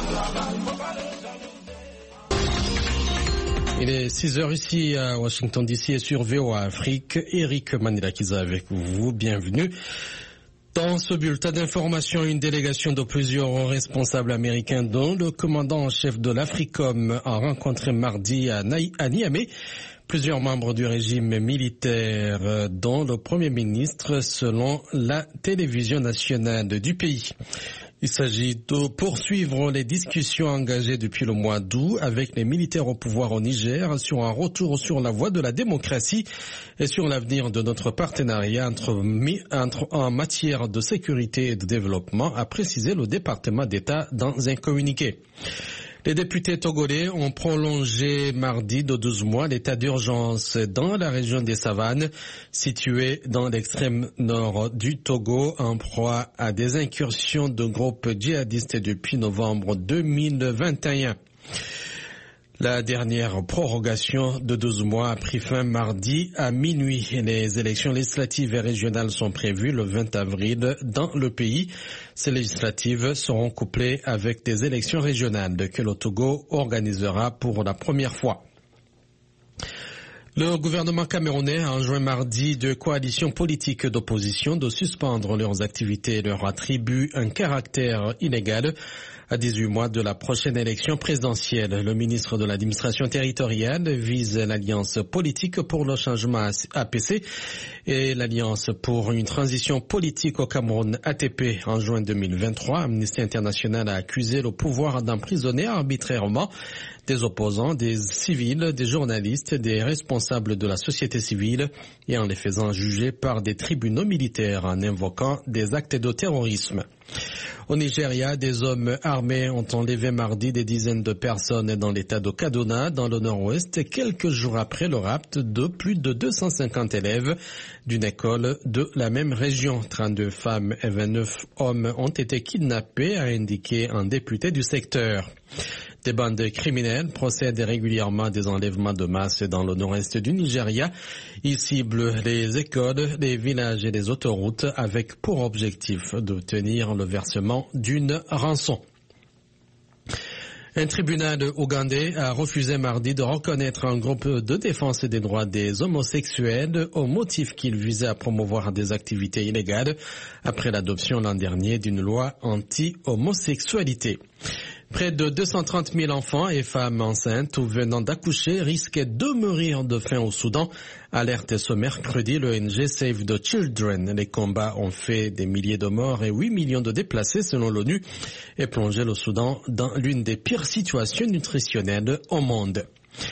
Il est 6h ici à Washington DC et sur VOA Afrique. Eric Manilakiza avec vous. Bienvenue. Dans ce bulletin d'information, une délégation de plusieurs responsables américains, dont le commandant en chef de l'Africom, a rencontré mardi à Niamey plusieurs membres du régime militaire, dont le Premier ministre, selon la télévision nationale du pays. Il s'agit de poursuivre les discussions engagées depuis le mois d'août avec les militaires au pouvoir au Niger sur un retour sur la voie de la démocratie et sur l'avenir de notre partenariat en matière de sécurité et de développement, a précisé le département d'État dans un communiqué. Les députés togolais ont prolongé mardi de 12 mois l'état d'urgence dans la région des Savanes, située dans l'extrême nord du Togo, en proie à des incursions de groupes djihadistes depuis novembre 2021. La dernière prorogation de 12 mois a pris fin mardi à minuit. Les élections législatives et régionales sont prévues le 20 avril dans le pays. Ces législatives seront couplées avec des élections régionales que le Togo organisera pour la première fois. Le gouvernement camerounais a enjoint mardi deux coalitions politiques d'opposition de suspendre leurs activités et leur attribue un caractère illégal à 18 mois de la prochaine élection présidentielle. Le ministre de l'administration territoriale vise l'Alliance politique pour le changement APC et l'Alliance pour une transition politique au Cameroun ATP. En juin 2023, Amnesty International a accusé le pouvoir d'emprisonner arbitrairement des opposants, des civils, des journalistes, des responsables de la société civile et en les faisant juger par des tribunaux militaires en invoquant des actes de terrorisme. Au Nigeria, des hommes armés ont enlevé mardi des dizaines de personnes dans l'état de Kaduna, dans le nord-ouest, quelques jours après le rapt de plus de 250 élèves d'une école de la même région. 32 femmes et 29 hommes ont été kidnappés, a indiqué un député du secteur. Des bandes criminelles procèdent régulièrement à des enlèvements de masse dans le nord-est du Nigeria. Ils ciblent les écoles, les villages et les autoroutes avec pour objectif d'obtenir le versement d'une rançon. Un tribunal ougandais a refusé mardi de reconnaître un groupe de défense des droits des homosexuels au motif qu'il visait à promouvoir des activités illégales après l'adoption l'an dernier d'une loi anti-homosexualité. Près de 230 000 enfants et femmes enceintes ou venant d'accoucher risquaient de mourir de faim au Soudan, alerte ce mercredi l'ONG Save the Children. Les combats ont fait des milliers de morts et 8 millions de déplacés selon l'ONU et plongé le Soudan dans l'une des pires situations nutritionnelles au monde.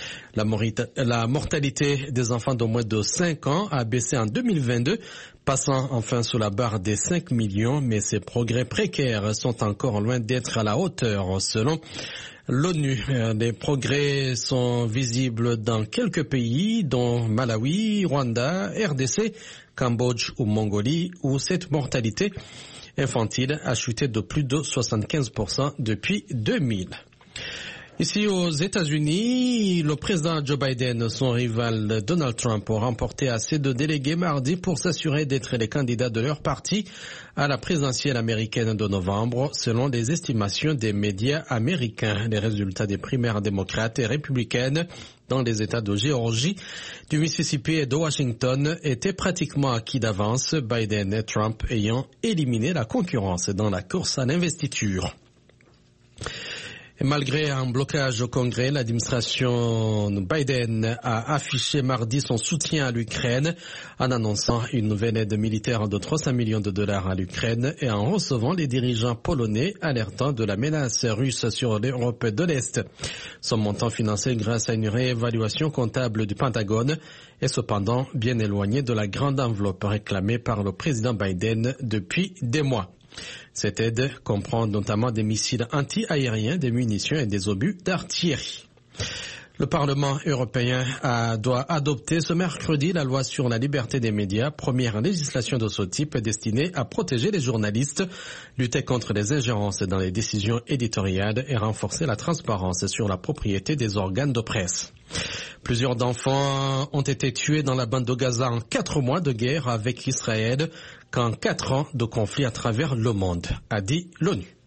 La mortalité des enfants de moins de 5 ans a baissé en 2022, passant enfin sous la barre des 5 millions, mais ces progrès précaires sont encore loin d'être à la hauteur, selon l'ONU. Les progrès sont visibles dans quelques pays, dont Malawi, Rwanda, RDC, Cambodge ou Mongolie, où cette mortalité infantile a chuté de plus de 75% depuis 2000. Ici aux États-Unis, le président Joe Biden et son rival Donald Trump ont remporté assez de délégués mardi pour s'assurer d'être les candidats de leur parti à la présidentielle américaine de novembre, selon les estimations des médias américains. Les résultats des primaires démocrates et républicaines dans les États de Géorgie, du Mississippi et de Washington étaient pratiquement acquis d'avance, Biden et Trump ayant éliminé la concurrence dans la course à l'investiture. Et malgré un blocage au Congrès, l'administration Biden a affiché mardi son soutien à l'Ukraine en annonçant une nouvelle aide militaire de 300 millions de dollars à l'Ukraine et en recevant les dirigeants polonais alertant de la menace russe sur l'Europe de l'Est. Son montant financé grâce à une réévaluation comptable du Pentagone est cependant bien éloigné de la grande enveloppe réclamée par le président Biden depuis des mois. Cette aide comprend notamment des missiles anti-aériens, des munitions et des obus d'artillerie. Le Parlement européen doit adopter ce mercredi la loi sur la liberté des médias, première législation de ce type destinée à protéger les journalistes, lutter contre les ingérences dans les décisions éditoriales et renforcer la transparence sur la propriété des organes de presse. Plusieurs d'enfants ont été tués dans la bande de Gaza en 4 mois de guerre avec Israël, qu'en 4 ans de conflit à travers le monde, a dit l'ONU.